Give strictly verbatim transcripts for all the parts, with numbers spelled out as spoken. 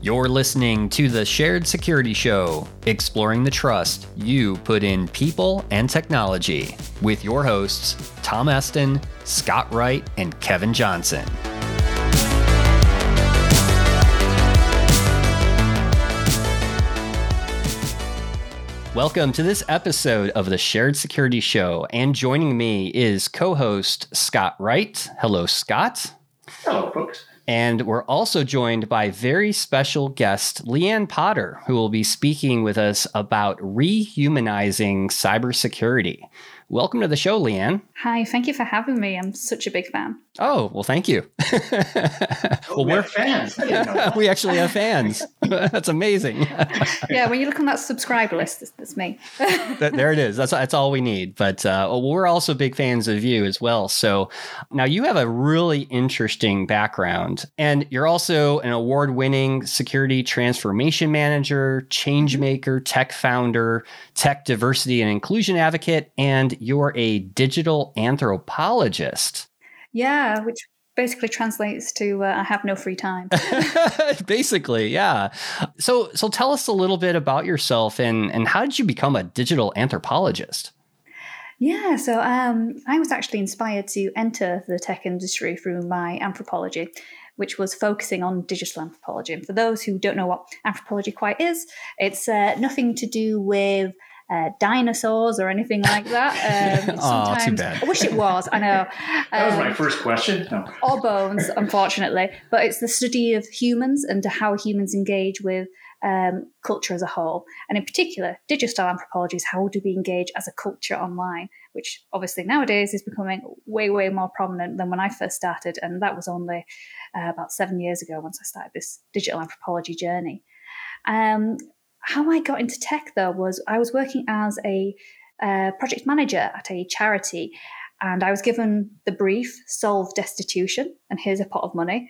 You're listening to the Shared Security Show, exploring the trust you put in people and technology, with your hosts, Tom Eston, Scott Wright, and Kevin Johnson. Welcome to this episode of the Shared Security Show, and joining me is co-host Scott Wright. Hello, Scott. Hello, folks. And we're also joined by very special guest Leanne Potter, who will be speaking with us about rehumanizing cybersecurity. Welcome to the show, Leanne. Hi, thank you for having me. I'm such a big fan. Oh, well, thank you. oh, well, we're fans. We actually have fans. That's amazing. Yeah, when you look on that subscriber list, that's, that's me. that, there it is. That's that's all we need. But uh, well, we're also big fans of you as well. So now you have a really interesting background, and you're also an award-winning security transformation manager, change maker, tech founder, tech diversity and inclusion advocate, and you're a digital anthropologist. Yeah, which basically translates to uh, I have no free time. Basically, yeah. So so tell us a little bit about yourself and, and how did you become a digital anthropologist? Yeah, so um, I was actually inspired to enter the tech industry through my anthropology, which was focusing on digital anthropology. And for those who don't know what anthropology quite is, it's uh, nothing to do with Uh, dinosaurs or anything like that. Um, oh, too bad. I wish it was, I know. That was um, my first question. No. Or bones, unfortunately. But it's the study of humans and how humans engage with um, culture as a whole. And in particular, digital anthropology is how do we engage as a culture online, which obviously nowadays is becoming way, way more prominent than when I first started. And that was only uh, about seven years ago once I started this digital anthropology journey. Um, How I got into tech, though, was I was working as a uh, project manager at a charity, and I was given the brief, solve destitution, and here's a pot of money.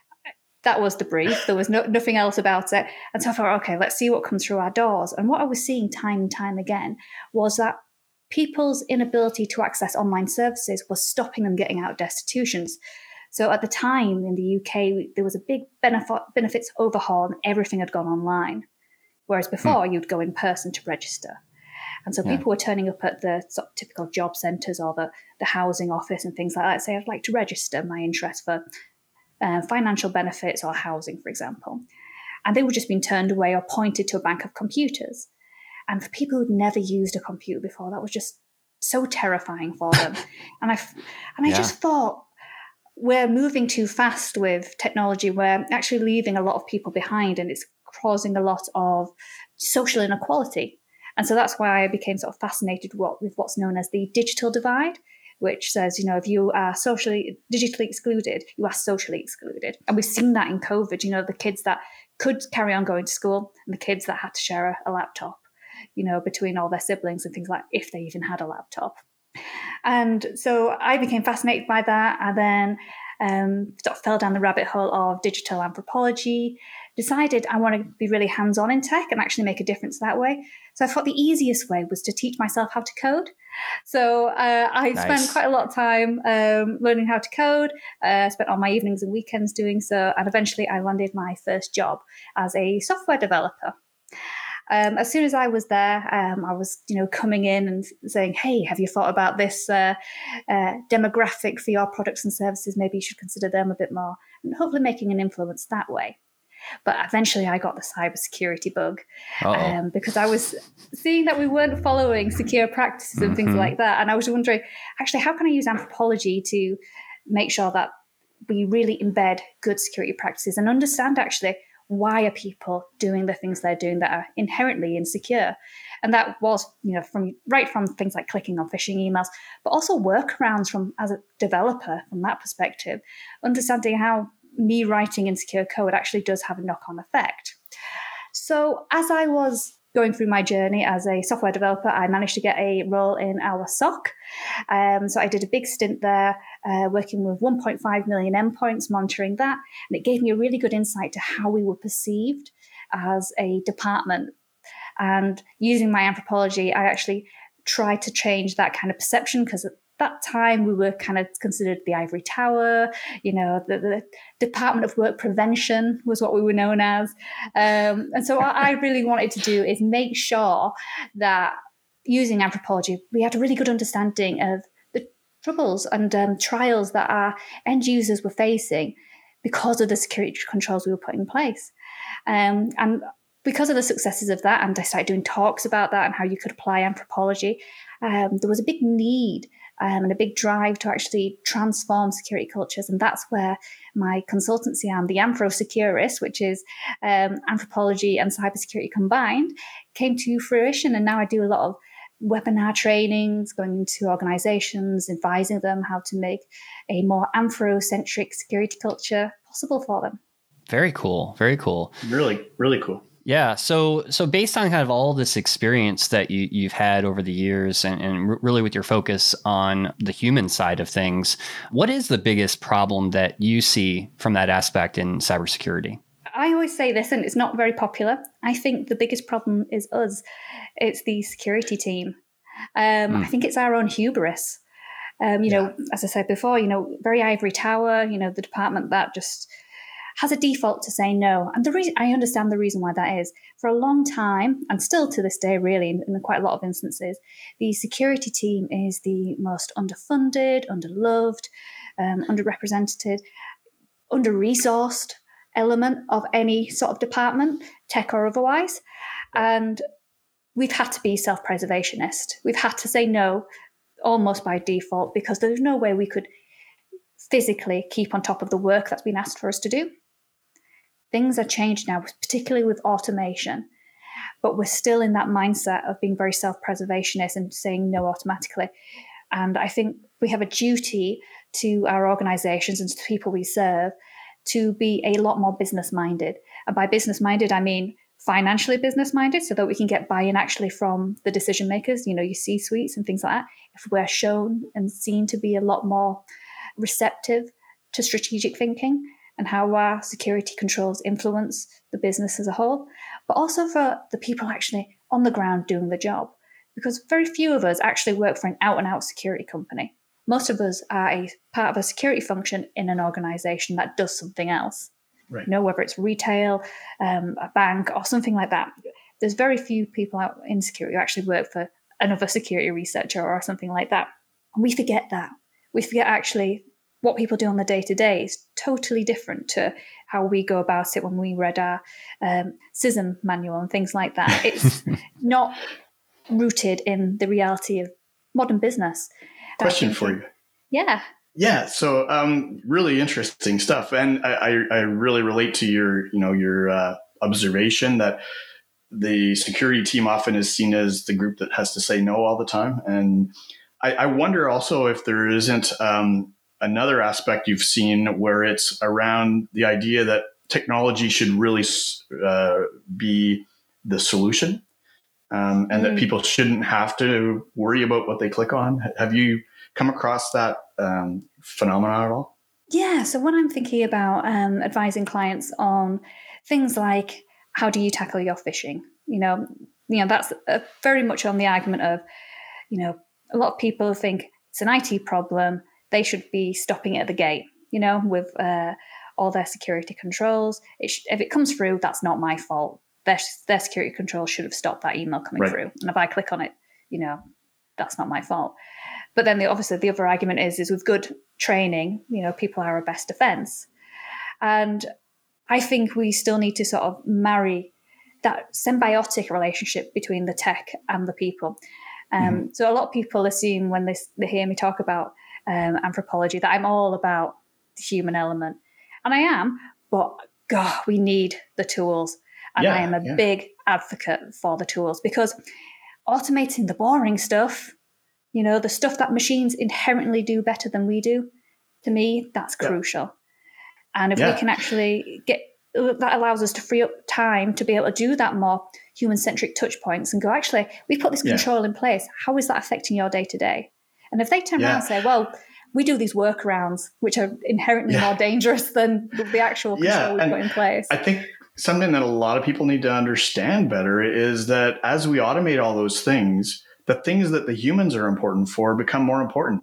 That was the brief. There was no, nothing else about it. And so I thought, okay, let's see what comes through our doors. And what I was seeing time and time again was that people's inability to access online services was stopping them getting out of destitutions. So at the time in the U K, there was a big benefit, benefits overhaul and everything had gone online. Whereas before, hmm. you'd go in person to register. And so yeah. people were turning up at the sort of typical job centres or the, the housing office and things like that, say, I'd like to register my interest for uh, financial benefits or housing, for example. And they were just being turned away or pointed to a bank of computers. And for people who'd never used a computer before, that was just so terrifying for them. and I, and I yeah. just thought, we're moving too fast with technology. We're actually leaving a lot of people behind, and it's causing a lot of social inequality. And so that's why I became sort of fascinated with what's known as the digital divide, which says, you know, if you are socially, digitally excluded, you are socially excluded. And we've seen that in COVID, you know, the kids that could carry on going to school and the kids that had to share a, a laptop, you know, between all their siblings and things like, if they even had a laptop. And so I became fascinated by that, and then um, sort of fell down the rabbit hole of digital anthropology, decided I want to be really hands-on in tech and actually make a difference that way. So I thought the easiest way was to teach myself how to code. So uh, I nice. spent quite a lot of time um, learning how to code, uh, spent all my evenings and weekends doing so, and eventually I landed my first job as a software developer. Um, as soon as I was there, um, I was, you know, coming in and saying, hey, have you thought about this uh, uh, demographic for your products and services? Maybe you should consider them a bit more, and hopefully making an influence that way. But eventually I got the cybersecurity bug um, because I was seeing that we weren't following secure practices and mm-hmm. things like that. And I was wondering, actually, how can I use anthropology to make sure that we really embed good security practices and understand actually why are people doing the things they're doing that are inherently insecure? And that was, you know, from right from things like clicking on phishing emails, but also workarounds from as a developer from that perspective, understanding how me writing insecure code actually does have a knock-on effect. So as I was going through my journey as a software developer, I managed to get a role in our S O C. Um, so I did a big stint there, uh, working with one point five million endpoints, monitoring that. And it gave me a really good insight to how we were perceived as a department. And using my anthropology, I actually tried to change that kind of perception, because that time we were kind of considered the ivory tower, you know, the, the Department of Work Prevention was what we were known as. Um, and so what I really wanted to do is make sure that using anthropology, we had a really good understanding of the troubles and um, trials that our end users were facing because of the security controls we were putting in place. Um, and because of the successes of that, and I started doing talks about that and how you could apply anthropology, um, there was a big need um, and a big drive to actually transform security cultures. And that's where my consultancy arm, the Anthro Securist, which is um, anthropology and cybersecurity combined, came to fruition. And now I do a lot of webinar trainings, going into organizations, advising them how to make a more anthrocentric security culture possible for them. Very cool. Very cool. Really, really cool. Yeah. So, so based on kind of all this experience that you, you've had over the years and, and really with your focus on the human side of things, what is the biggest problem that you see from that aspect in cybersecurity? I always say this, and it's not very popular. I think the biggest problem is us. It's the security team. Um, mm. I think it's our own hubris. Um, you yeah. know, as I said before, you know, very ivory tower, you know, the department that just has a default to say no. And the reason, I understand the reason why that is. For a long time, and still to this day, really, in, in quite a lot of instances, the security team is the most underfunded, underloved, um, underrepresented, under-resourced element of any sort of department, tech or otherwise. And we've had to be self-preservationist. We've had to say no almost by default because there's no way we could physically keep on top of the work that's been asked for us to do. Things are changed now, particularly with automation, but we're still in that mindset of being very self-preservationist and saying no automatically. And I think we have a duty to our organizations and to the people we serve to be a lot more business-minded. And by business-minded, I mean financially business-minded, so that we can get buy-in actually from the decision makers, you know, your C-suites and things like that. If we're shown and seen to be a lot more receptive to strategic thinking and how our security controls influence the business as a whole, but also for the people actually on the ground doing the job. Because very few of us actually work for an out-and-out security company. Most of us are a part of a security function in an organization that does something else. Right. You know, whether it's retail, um, a bank, or something like that. There's very few people out in security who actually work for another security researcher or something like that. And we forget that. We forget actually what people do on the day-to-day is totally different to how we go about it when we read our um, C I S M manual and things like that. It's not rooted in the reality of modern business. Question for you. Yeah. Yeah. So um, really interesting stuff. And I, I, I really relate to your, you know, your uh, observation that the security team often is seen as the group that has to say no all the time. And I, I wonder also if there isn't um, another aspect you've seen where it's around the idea that technology should really uh, be the solution um, and mm. that people shouldn't have to worry about what they click on. Have you come across that um, phenomenon at all? Yeah. So when I'm thinking about um, advising clients on things like how do you tackle your phishing, you know, you know that's uh, very much on the argument of, you know, a lot of people think it's an I T problem. They should be stopping it at the gate, you know, with uh, all their security controls. It sh- if it comes through, that's not my fault. Their, their security controls should have stopped that email coming right. through. And if I click on it, you know, that's not my fault. But then the, obviously the other argument is, is with good training, you know, people are our best defense. And I think we still need to sort of marry that symbiotic relationship between the tech and the people. Um, mm-hmm. So a lot of people assume when they, they hear me talk about um, anthropology that I'm all about the human element. And I am, but God, we need the tools. And yeah, I am a yeah. big advocate for the tools because automating the boring stuff, you know, the stuff that machines inherently do better than we do, to me, that's yeah. crucial. And if yeah. we can actually get, that allows us to free up time to be able to do that more human-centric touch points and go, actually, we put this control yeah. in place. How is that affecting your day-to-day? And if they turn yeah. around and say, well, we do these workarounds, which are inherently yeah. more dangerous than the actual control yeah. we and put in place. I think something that a lot of people need to understand better is that as we automate all those things, the things that the humans are important for become more important.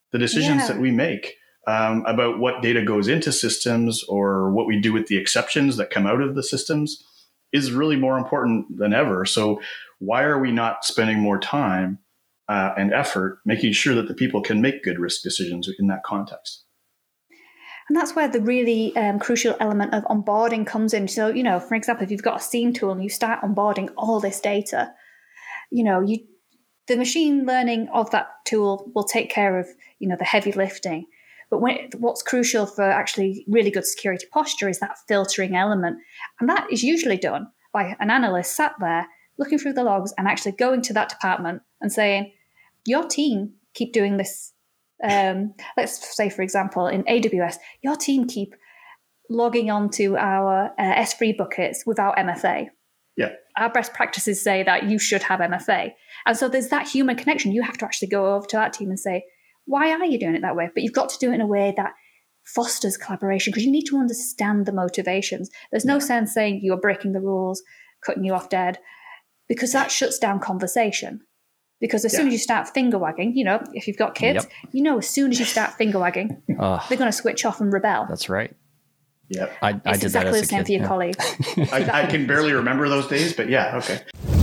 the decisions Yeah. that we make um, about what data goes into systems or what we do with the exceptions that come out of the systems is really more important than ever. So why are we not spending more time uh, and effort making sure that the people can make good risk decisions in that context? And that's where the really um, crucial element of onboarding comes in. So, you know, for example, if you've got a SIEM tool and you start onboarding all this data, you know, you the machine learning of that tool will take care of, you know, the heavy lifting. But when, what's crucial for actually really good security posture is that filtering element. And that is usually done by an analyst sat there looking through the logs and actually going to that department and saying, your team keep doing this. Um, let's say, for example, in A W S, your team keep logging onto our uh, S three buckets without M F A. Yeah. Our best practices say that you should have M F A. And so there's that human connection. You have to actually go over to that team and say, why are you doing it that way? But you've got to do it in a way that fosters collaboration because you need to understand the motivations. There's no yeah. sense saying you're breaking the rules, cutting you off dead, because that shuts down conversation. Because as yeah. soon as you start finger wagging, you know, if you've got kids, yep. you know, as soon as you start finger wagging, uh, they're going to switch off and rebel. That's right. Yeah, I, I it's did exactly that as the same a kid. for your yeah. colleagues. I, I can barely remember those days, but yeah, okay.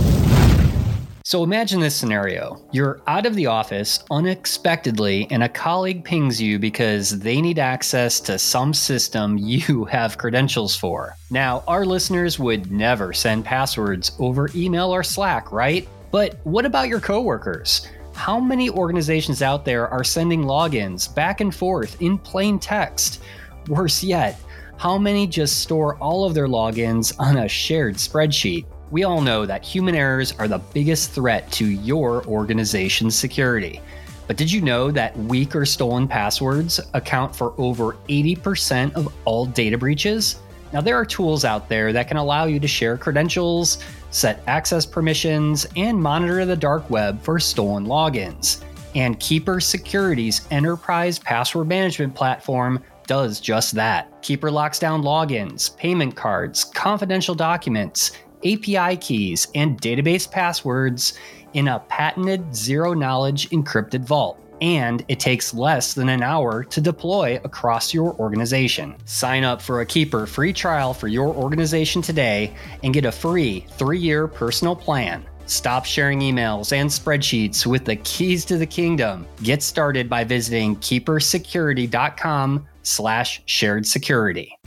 So imagine this scenario. You're out of the office unexpectedly and a colleague pings you because they need access to some system you have credentials for. Now, our listeners would never send passwords over email or Slack, right? But what about your coworkers? How many organizations out there are sending logins back and forth in plain text? Worse yet, how many just store all of their logins on a shared spreadsheet? We all know that human errors are the biggest threat to your organization's security. But did you know that weak or stolen passwords account for over eighty percent of all data breaches? Now, there are tools out there that can allow you to share credentials, set access permissions, and monitor the dark web for stolen logins. And Keeper Security's enterprise password management platform does just that. Keeper locks down logins, payment cards, confidential documents, A P I keys, and database passwords in a patented zero-knowledge encrypted vault. And it takes less than an hour to deploy across your organization. Sign up for a Keeper free trial for your organization today and get a free three-year personal plan. Stop sharing emails and spreadsheets with the keys to the kingdom. Get started by visiting keepersecurity.com slash shared security.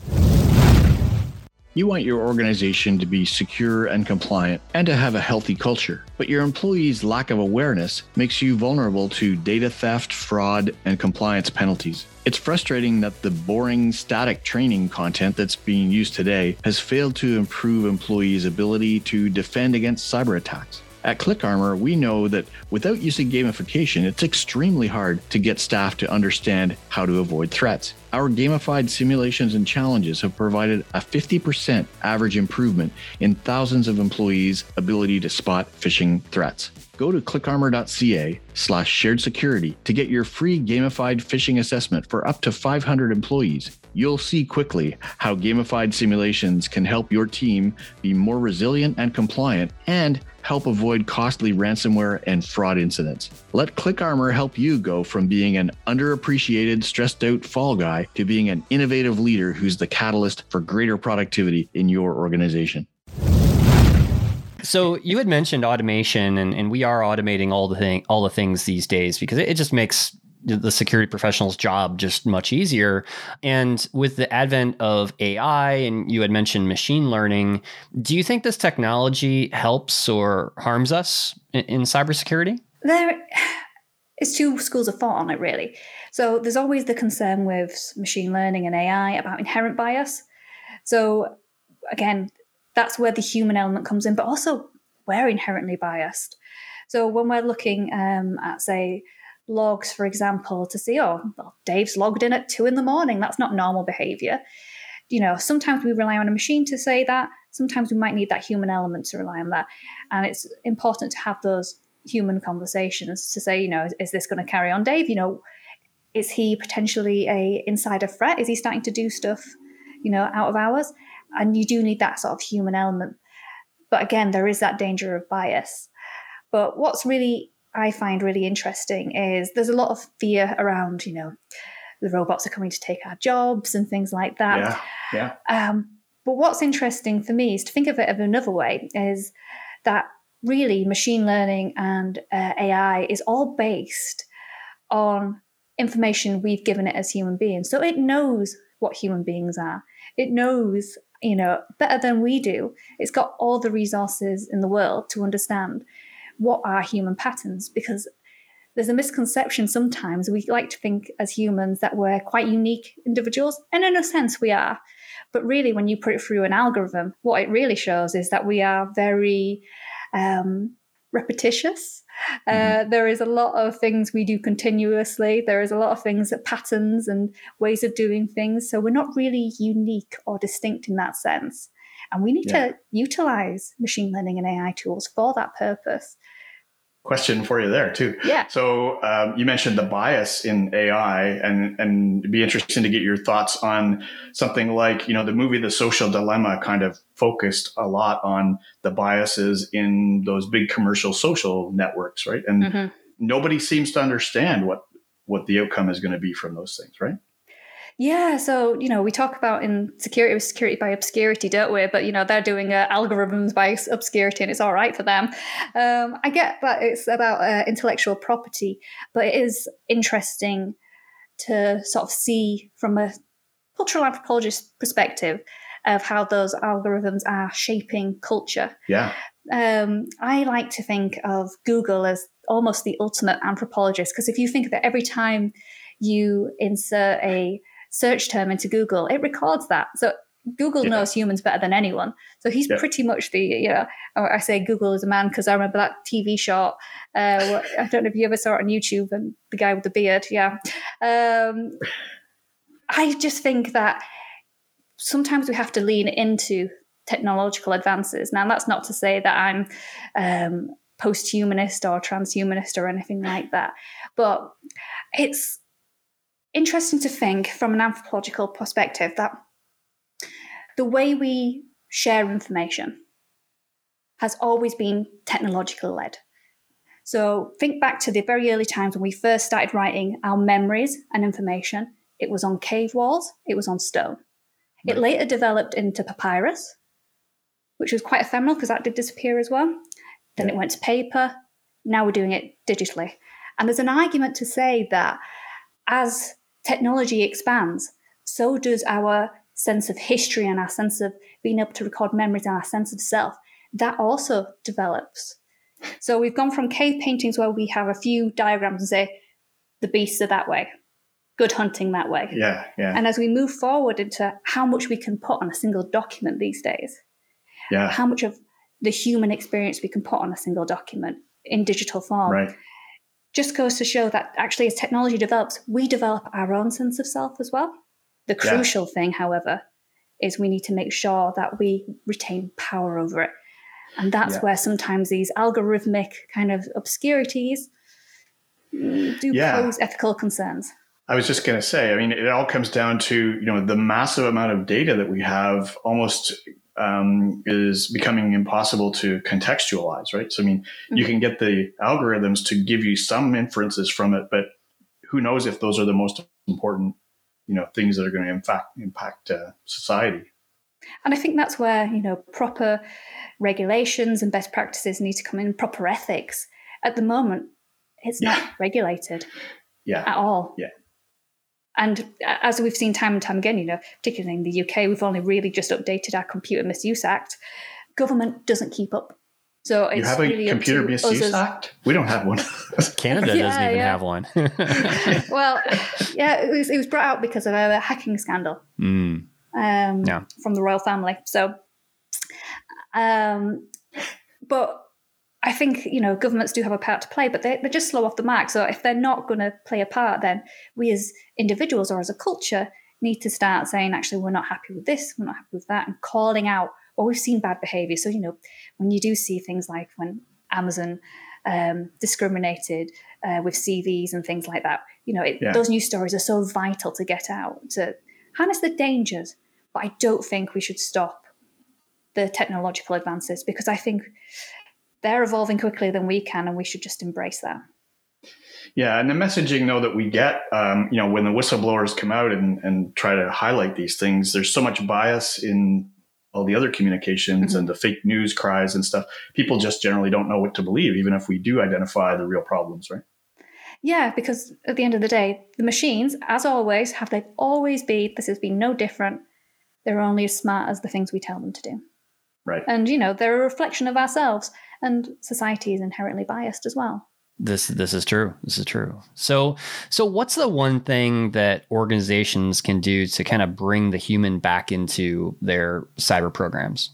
You want your organization to be secure and compliant and to have a healthy culture, but your employees' lack of awareness makes you vulnerable to data theft, fraud, and compliance penalties. It's frustrating that the boring, static training content that's being used today has failed to improve employees' ability to defend against cyber attacks. At ClickArmor, we know that without using gamification, it's extremely hard to get staff to understand how to avoid threats. Our gamified simulations and challenges have provided a fifty percent average improvement in thousands of employees' ability to spot phishing threats. Go to clickarmor.ca slash shared security to get your free gamified phishing assessment for up to five hundred employees. You'll see quickly how gamified simulations can help your team be more resilient and compliant and help avoid costly ransomware and fraud incidents. Let ClickArmor help you go from being an underappreciated, stressed out fall guy to being an innovative leader who's the catalyst for greater productivity in your organization. So you had mentioned automation, and, and we are automating all the thing, all the things these days because it, it just makes the security professional's job just much easier. And with the advent of A I, and you had mentioned machine learning, do you think this technology helps or harms us in, in cybersecurity? There is two schools of thought on it, really. So there's always the concern with machine learning and A I about inherent bias. So again, that's where the human element comes in, but also we're inherently biased. So when we're looking um, at, say, logs, for example, to see, oh, well, Dave's logged in at two in the morning. That's not normal behavior. You know, sometimes we rely on a machine to say that. Sometimes we might need that human element to rely on that. And it's important to have those human conversations to say, you know, is, is this going to carry on, Dave? You know, is he potentially a insider threat? Is he starting to do stuff, you know, out of hours? And you do need that sort of human element. But again, there is that danger of bias. But what's really I find really interesting is there's a lot of fear around, you know, the robots are coming to take our jobs and things like that. Yeah, yeah. Um, but what's interesting for me is to think of it of another way, is that really machine learning and uh, A I is all based on information we've given it as human beings. So it knows what human beings are. It knows, you know, better than we do. It's got all the resources in the world to understand what are human patterns, because there's a misconception sometimes. We like to think as humans that we're quite unique individuals, and in a sense we are. But really, when you put it through an algorithm, what it really shows is that we are very um, repetitious. Mm-hmm. Uh, there is a lot of things we do continuously. There is a lot of things, that patterns and ways of doing things. So we're not really unique or distinct in that sense. And we need yeah. to utilize machine learning and A I tools for that purpose. Question for you there too. Yeah. So um, you mentioned the bias in A I, and and it'd be interesting to get your thoughts on something like, you know, the movie The Social Dilemma kind of focused a lot on the biases in those big commercial social networks, right? And mm-hmm. nobody seems to understand what what the outcome is going to be from those things, right? Yeah, so, you know, we talk about in security with security by obscurity, don't we? But, you know, they're doing uh, algorithms by obscurity, and it's all right for them. Um, I get that it's about uh, intellectual property, but it is interesting to sort of see from a cultural anthropologist perspective of how those algorithms are shaping culture. Yeah. Um, I like to think of Google as almost the ultimate anthropologist, because if you think that every time you insert a search term into Google, it records that. So Google yeah. knows humans better than anyone. So he's yeah. pretty much the, you know, I say Google is a man because I remember that T V short. Uh, I don't know if you ever saw it on YouTube, and the guy with the beard. Yeah. Um, I just think that sometimes we have to lean into technological advances. Now, that's not to say that I'm um, post-humanist or transhumanist or anything like that, but it's interesting to think from an anthropological perspective that the way we share information has always been technologically led. So think back to the very early times when we first started writing our memories and information. It was on cave walls, it was on stone. Right. It later developed into papyrus, which was quite ephemeral because that did disappear as well. Then yeah. it went to paper. Now we're doing it digitally. And there's an argument to say that as technology expands, so does our sense of history and our sense of being able to record memories and our sense of self. That also develops. So we've gone from cave paintings where we have a few diagrams and say, the beasts are that way, good hunting that way. Yeah, yeah. And as we move forward into how much we can put on a single document these days, yeah. how much of the human experience we can put on a single document in digital form. Right. Just goes to show that actually as technology develops, we develop our own sense of self as well. The crucial yeah. thing, however, is we need to make sure that we retain power over it. And that's yeah. where sometimes these algorithmic kind of obscurities do yeah. pose ethical concerns. I was just going to say, I mean, it all comes down to, you know, the massive amount of data that we have almost um, is becoming impossible to contextualize, right? So, I mean, mm-hmm. you can get the algorithms to give you some inferences from it, but who knows if those are the most important, you know, things that are going to impact, impact uh, society. And I think that's where, you know, proper regulations and best practices need to come in, proper ethics. At the moment, it's yeah. not regulated yeah. at all. Yeah. And as we've seen time and time again, you know, particularly in the U K, we've only really just updated our Computer Misuse Act. Government doesn't keep up. So it's you have a really Computer Misuse as, Act? We don't have one. Canada yeah, doesn't even yeah. have one. Well, yeah, it was, it was brought out because of a hacking scandal mm. um, yeah. from the royal family. So, um, but I think, you know, governments do have a part to play, but they, they're just slow off the mark. So if they're not going to play a part, then we as individuals or as a culture need to start saying, actually, we're not happy with this, we're not happy with that, and calling out, well, we've seen bad behavior. So, you know, when you do see things like when Amazon um, discriminated uh, with C Vs and things like that, you know, it, yeah. those news stories are so vital to get out, to harness the dangers. But I don't think we should stop the technological advances, because I think they're evolving quicker than we can, and we should just embrace that. Yeah, and the messaging, though, that we get, um, you know, when the whistleblowers come out and, and try to highlight these things, there's so much bias in all the other communications mm-hmm. and the fake news cries and stuff. People just generally don't know what to believe, even if we do identify the real problems, right? Yeah, because at the end of the day, the machines, as always, have they always been, this has been no different. They're only as smart as the things we tell them to do. Right. And, you know, they're a reflection of ourselves, and society is inherently biased as well. This this is true. This is true. So so what's the one thing that organizations can do to kind of bring the human back into their cyber programs?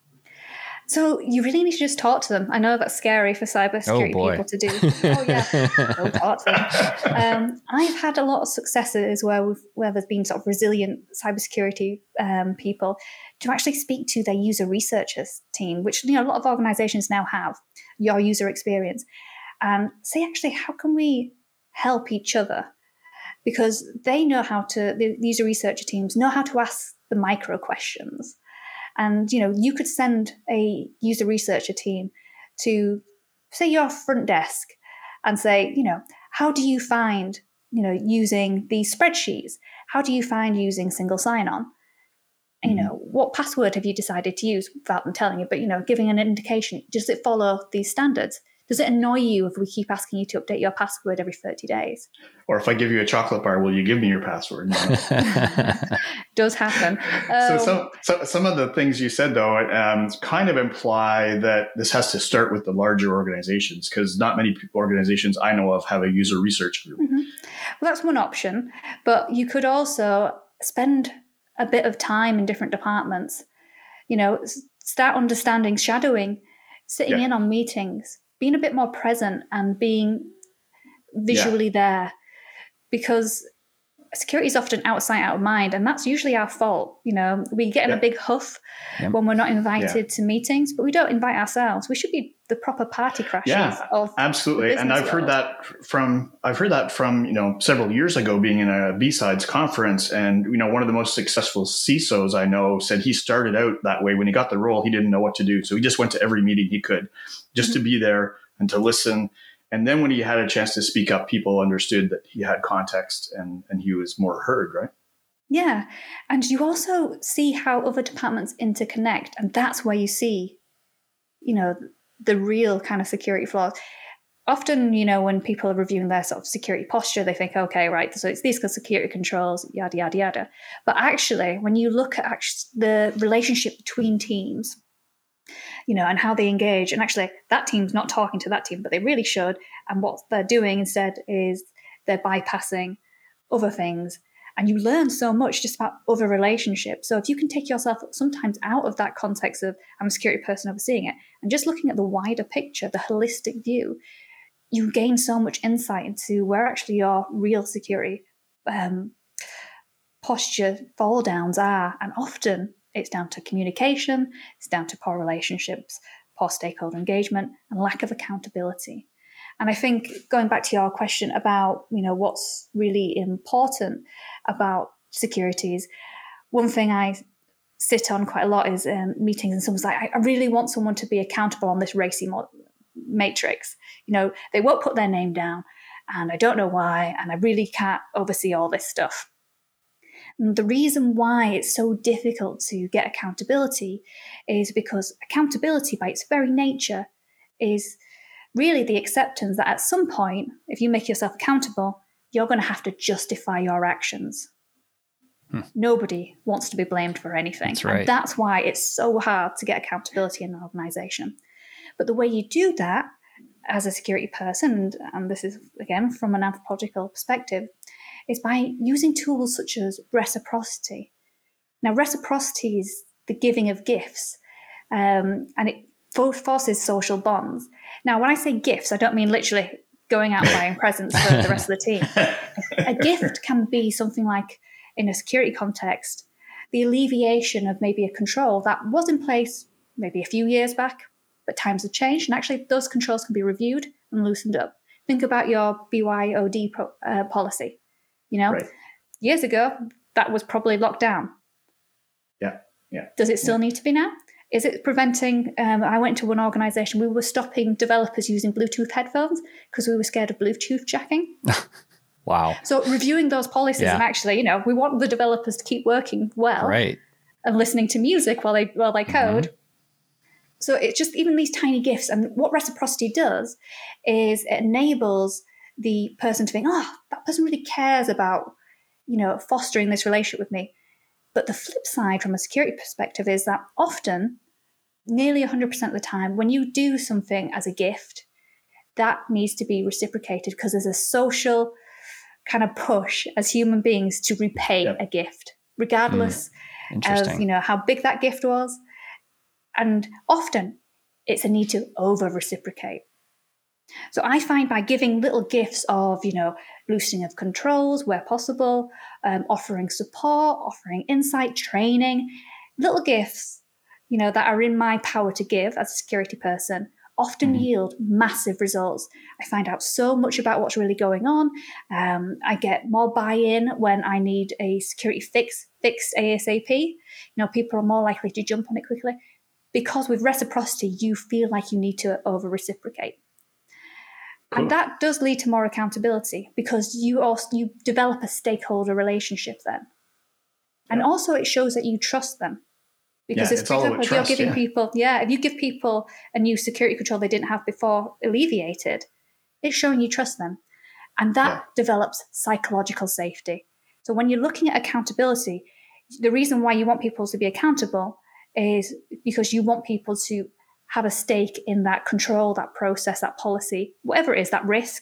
So you really need to just talk to them. I know that's scary for cybersecurity oh people to do. Oh yeah, go talk to them. Um, I've had a lot of successes where we've, where there's been sort of resilient cybersecurity um, people to actually speak to their user researchers team, which you know a lot of organizations now have, your user experience. And say, actually, how can we help each other? Because they know how to, the user researcher teams know how to ask the micro questions. And, you know, you could send a user researcher team to, say, your front desk and say, you know, how do you find, you know, using these spreadsheets? How do you find using single sign-on? You know, what password have you decided to use without them telling you? But, you know, giving an indication, does it follow these standards? Does it annoy you if we keep asking you to update your password every thirty days? Or if I give you a chocolate bar, will you give me your password? Does happen. Um, so, some, so some of the things you said, though, um, kind of imply that this has to start with the larger organizations, because not many organizations I know of have a user research group. Mm-hmm. Well, that's one option. But you could also spend a bit of time in different departments, you know, start understanding shadowing, sitting yeah. in on meetings, being a bit more present and being visually yeah. there, because security is often out of sight, out of mind. And that's usually our fault. You know, we get in yeah. a big huff yeah. when we're not invited yeah. to meetings, but we don't invite ourselves. We should be the proper party crashers. Yeah, of absolutely. And I've world. heard that from, I've heard that from, you know, several years ago being in a B-Sides conference. And, you know, one of the most successful C I S Os I know said he started out that way. When he got the role, he didn't know what to do. So he just went to every meeting he could just mm-hmm. to be there and to listen. And then when he had a chance to speak up, people understood that he had context and, and he was more heard, right? Yeah. And you also see how other departments interconnect. And that's where you see, you know, the real kind of security flaws. Often, you know, when people are reviewing their sort of security posture, they think, okay, right, so it's these security controls, yada, yada, yada. But actually, when you look at actually the relationship between teams, you know, and how they engage. And actually, that team's not talking to that team, but they really should. And what they're doing instead is they're bypassing other things. And you learn so much just about other relationships. So if you can take yourself sometimes out of that context of I'm a security person overseeing it, and just looking at the wider picture, the holistic view, you gain so much insight into where actually your real security um, posture fall downs are. And often it's down to communication, it's down to poor relationships, poor stakeholder engagement, and lack of accountability. And I think going back to your question about, you know, what's really important about security is, one thing I sit on quite a lot is um, meetings, and someone's like, I really want someone to be accountable on this racy mo- matrix. You know, they won't put their name down, and I don't know why, and I really can't oversee all this stuff. And the reason why it's so difficult to get accountability is because accountability by its very nature is really the acceptance that at some point, if you make yourself accountable, you're going to have to justify your actions. Hmm. Nobody wants to be blamed for anything. That's right. And that's why it's so hard to get accountability in an organization. But the way you do that as a security person, and, and this is, again, from an anthropological perspective, is by using tools such as reciprocity. Now, reciprocity is the giving of gifts, um, and it forces social bonds. Now, when I say gifts, I don't mean literally going out buying presents for the rest of the team. A gift can be something like, in a security context, the alleviation of maybe a control that was in place maybe a few years back, but times have changed, and actually those controls can be reviewed and loosened up. Think about your B Y O D pro, uh, policy. You know, right. Years ago, that was probably locked down. Yeah, yeah. Does it still yeah. need to be now? Is it preventing, um, I went to one organization, we were stopping developers using Bluetooth headphones because we were scared of Bluetooth jacking. Wow. So reviewing those policies yeah. and actually, you know, we want the developers to keep working well right. and listening to music while they while they code. Mm-hmm. So it's just even these tiny gifts. And what reciprocity does is it enables the person to think, oh, that person really cares about, you know, fostering this relationship with me. But the flip side from a security perspective is that often, nearly one hundred percent of the time, when you do something as a gift, that needs to be reciprocated because there's a social kind of push as human beings to repay yep. a gift, regardless mm. of, you know, how big that gift was. And often it's a need to over-reciprocate. So I find by giving little gifts of, you know, loosening of controls where possible, um, offering support, offering insight, training, little gifts, you know, that are in my power to give as a security person often mm-hmm. yield massive results. I find out so much about what's really going on. Um, I get more buy-in when I need a security fix, fixed ASAP. You know, people are more likely to jump on it quickly because with reciprocity, you feel like you need to over-reciprocate. Cool. And that does lead to more accountability because you also you develop a stakeholder relationship then. And yeah. also it shows that you trust them. Because yeah, it's, for example, if trust, you're giving yeah. people, yeah, if you give people a new security control they didn't have before alleviated, it's showing you trust them. And that yeah. develops psychological safety. So when you're looking at accountability, the reason why you want people to be accountable is because you want people to have a stake in that control, that process, that policy, whatever it is, that risk.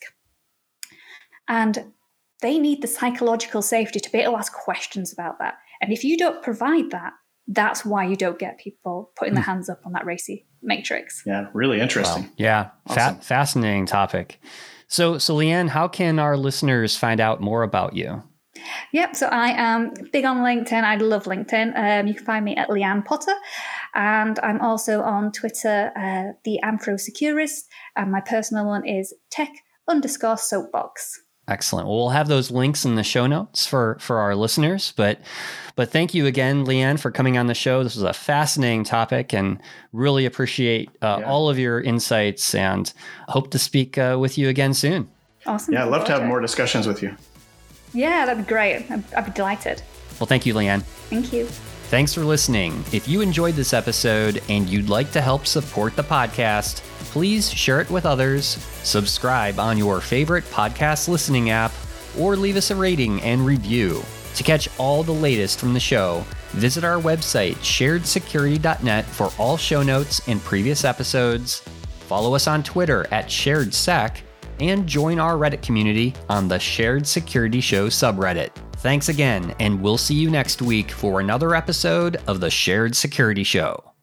And they need the psychological safety to be able to ask questions about that. And if you don't provide that, that's why you don't get people putting their hands up on that racy matrix. Yeah, really interesting. Wow. Yeah, awesome. Fa- fascinating topic. So, so Leanne, how can our listeners find out more about you? Yep, so I am big on LinkedIn. I love LinkedIn. Um, you can find me at Leanne Potter. And I'm also on Twitter, uh, the Anthro-Securist. And my personal one is tech underscore soapbox. Excellent. Well, we'll have those links in the show notes for, for our listeners. But but thank you again, Leanne, for coming on the show. This was a fascinating topic and really appreciate uh, yeah. all of your insights and hope to speak uh, with you again soon. Awesome. Yeah, I'd love to have more discussions with you. Yeah, that'd be great. I'd, I'd be delighted. Well, thank you, Leanne. Thank you. Thanks for listening. If you enjoyed this episode and you'd like to help support the podcast, please share it with others, subscribe on your favorite podcast listening app, or leave us a rating and review. To catch all the latest from the show, visit our website, shared security dot net, for all show notes and previous episodes. Follow us on Twitter at SharedSec, and join our Reddit community on the Shared Security Show subreddit. Thanks again, and we'll see you next week for another episode of the Shared Security Show.